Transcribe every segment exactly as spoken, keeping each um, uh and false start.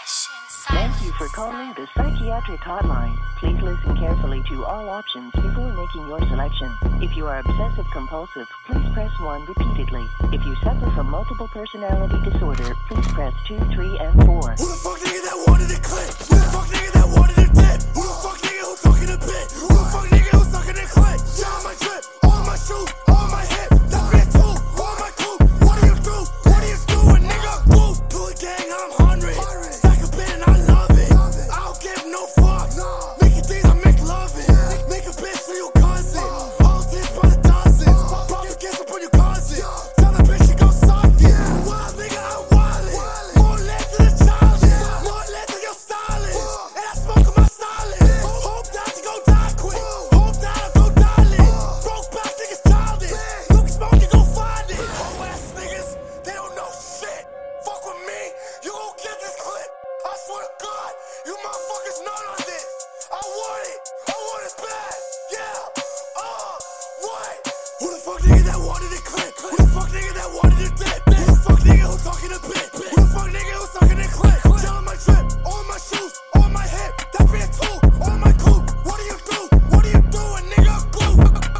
Thank you for calling the psychiatric hotline. Please listen carefully to all options before making your selection. If you are obsessive compulsive, please press one repeatedly. If you suffer from multiple personality disorder, please press two, three, and four. Who the fuck nigga that wanted it clip? Who the fuck nigga that wanted it dip? Who the fuck nigga who talking a bit? Who the fuck nigga who sucking a clip? Yeah, on my drip, on my shoes, on my hip. That bitch too, on my coupe. What do you do? What do you doing, nigga? Goof. Do it gang, I'm hungry. Stack a bit and I love it. I don't give no fuck. Make it things, I make love it. Make a bitch for your cousin. All this by the dozens. Pop your kids up on your cousin. Tell the bitch she go suck it. Wild nigga, I'm wildin'. More lead to the challenge. More lead to your stylist. And I smoke on my solid. Hope that you go die quick. Hope that I go die. Broke back niggas childish. Look smoke, you gon' find it. Whole ass niggas, they don't know shit. Fuck with me, you gon' get this clip. I swear to God, you motherfuckers not on this. I want it. I want it bad. Yeah. Uh, what? Who the fuck nigga that wanted it clip? Who the fuck nigga that wanted it dip? Who the fuck nigga who talking a bit? Who the fuck nigga who sucking a clip? Gel on my drip, on my shoes, on my hip. That bitch too, on my coupe. What do you do? What do you doing, nigga? Goof.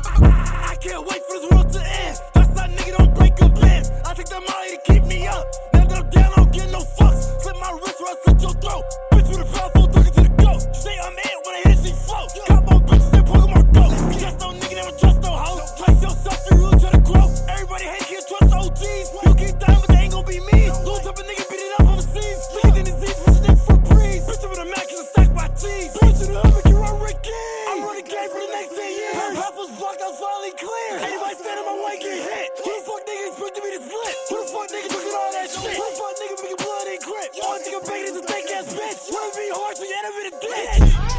I can't wait for this world to end. That's that nigga don't break a bend. I take that money to keep me up. Now that I'm down, I don't get no fucks. Slit my wrist or I slit your throat. Bitch with a powerful talking to the ghost. You say I'm in when I hit she float. Cop on bitches, they Pokemon Go. Just no nigga, never trust no hoe. Place yourself, you really try to grow. Everybody hate, can't trust O Gs. You keep dying, but they ain't gon' be me. Little type of nigga beat it up overseas. Niggas in disease, pushing it for breeze. Bitch with a Mac and a stack by cheese. Bitch in the hood, make you run Ricky. I'm running game for the next ten years. Her path was blocked, I was finally clear. Anybody stand in my way, get hit. Who the fuck nigga expected me to split? Who the fuck nigga took it all that shit? Who the fuck nigga making blood and grip? All nigga bacon is a fake ass bitch. Wanna be hard, so you end up in a ditch.